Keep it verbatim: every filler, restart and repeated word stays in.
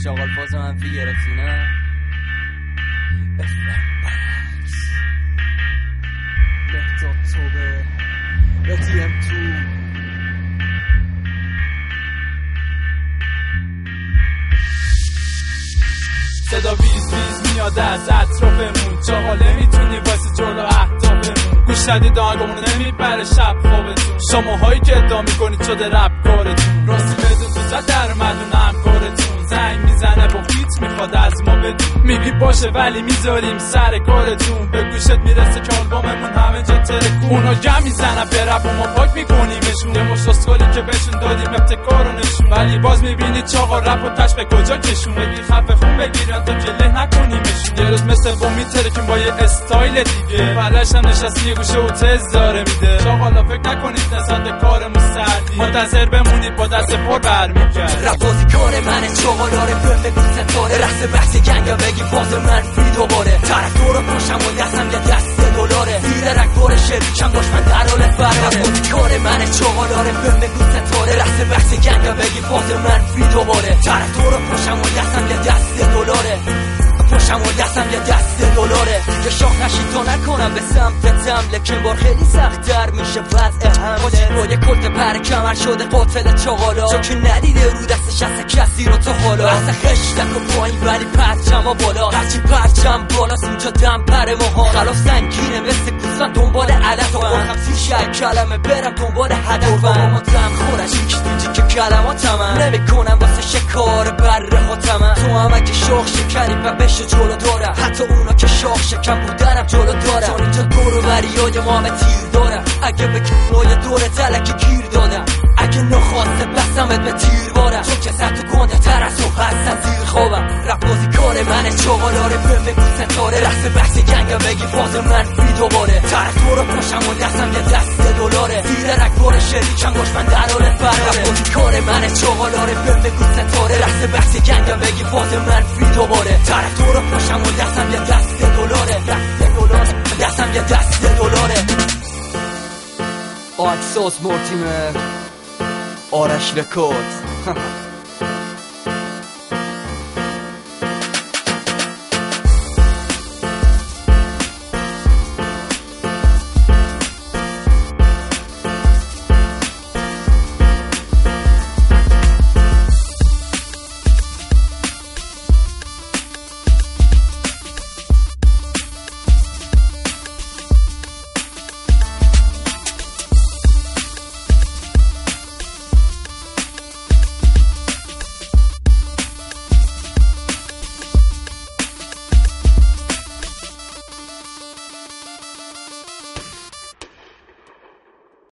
شاغل فاز منفی گرفتی نه مهداد توبه رتی ام تو صدا ویز ویز میاد از اطرافمون، چاقاله میتونی واسه جلو اهدافمون. گوش ندید آهنگمون نمیبره شب خوابتون، شماهایی که ادعا میکنید شده رپ کارتون. راستی بدون تو زد در مدون همکارتون، زنگ میزنه با فیت میخواد از ما بدون. میگی باشه ولی میذاریم سر کارتون، به گوشت میرسه که آلبوممون همه جا ترکون. اونا گم میزنن به رپ و ما پاک میکنیمشون، یه مشت اسکالی که بهشون دادیم ابتکار و نشون. ولی باز میبینید چاقا رپ و تش به کجا کشون. بگی خفه خون بگیرن تا گله نکنیمشون. یه روز مثل با میترکیم با یه استایل دیگه، فلش هم نشستی یه گوشه و تز داره میده. چاقالا فکر نکنید نسبت به کارمون سردی، منتظر بمونید با دست پر برمیگرد. رپ بازی کار منه، چاقالا رو بهم بگو ستاره. رسم بحث جنگم بگی فاز منفی دوباره. طرف دورو پاشم و دستم یه دست دلاره. زیر رگبار شریکم دشمن در حال فراره. رپ بازی کار منه، چاقالا رو بهم بگو ستاره. رسم بحث جنگم بگی فاز منفی دوباره. طرف دورو پاشم و دستم یه دست دلاره. پاشم و دستم یه دست دلاره. یه شاخ نشید تا نکنم به سمت حمله، که بار خیلی سخت‌تر میشه وضع حمله. با یه کلت پر کمر شده قاتل چاقالا، چون که ندیده رو دستش هست کسی رو تا حالا. اصلا خشتک و پایین ولی پرچم و بالا، هرچی پرچم بالاست اونجا دم پر ماها. خلاف سنگینه مثل گوسفند دنبال علف، خورم سیشه کلمه برم دنبال هدفم. ما دم خورش اینجی که کلماتم نمیکنم واسه شکار بره خاتمم. تو هم اگه شاخ شکنی و بشه جلو داره، حتی اونا که شاخ شکن بودنم جلو داره. چون اینجا دور و بریای ما همه تیر داره، اگه به کنای دوره تلک گیر دادم. اگه نخواسته بستمت به تیر بارم، چون که سر تو گنده تر از تو هستن زیر خوابم. رپ بازی کار منه، چاقالاره بهم بگو ستاره. رسم بحث جنگم بگی فاز منفی دوباره. طرف تو رو پاشم و دستم یه دست دلاره. زیر رگبار شریکم دشمن در حال فراره. رپ بازی کار منه، چاقالاره بهم بگو ستاره. رسم بحث جنگم بگی فاز منفی دوباره. طرف تو رو پاشم و دستم یه دست دلاره. دست دلاره، دستم یه دست دلاره. آکساس مورتیمر آرش رکورد